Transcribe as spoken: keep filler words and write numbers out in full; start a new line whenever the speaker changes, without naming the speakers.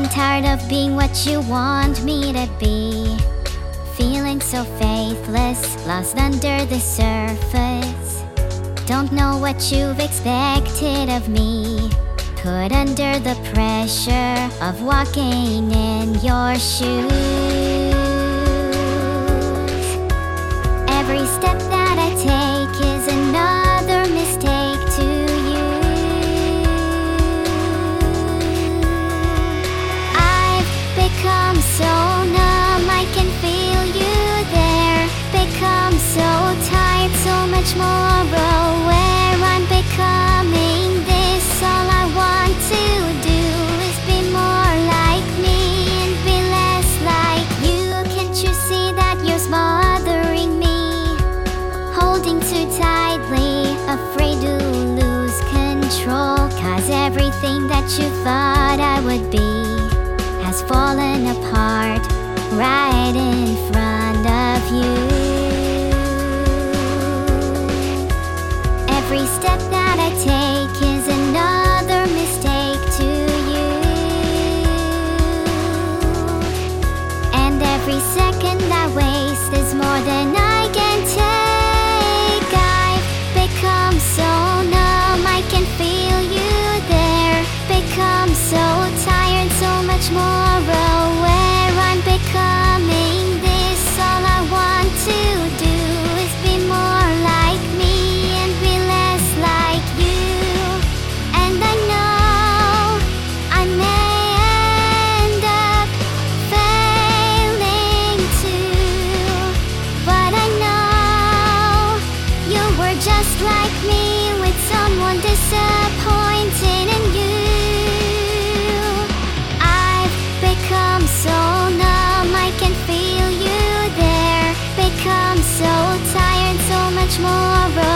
tired of being what you want me to be, feeling so faithless, lost under the surface. Don't know what you've expected of me, put under the pressure of walking in your shoes. Every step that I take is another mistake to you. I've become so numb, I can feel you there. Become so tired, so much more aware. I'm becoming this, all I want to do is be more like me and be less like you. Can't you see that you're smothering me, holding too tightly, afraid to lose control? Cause everything that you thought I would be has fallen apart right in front of you. Every step that I take is another mistake to you, and every second I waste is more than I can take. I've become so numb, I can feel you there. Become so tired, so much more aware. I'm becoming this, all I want to do is be more like me and be less like you. And I know I may end up failing too, but I know you were just like me, with someone disappointed in you. I've become so numb, I can feel you there. Become so tired, so much more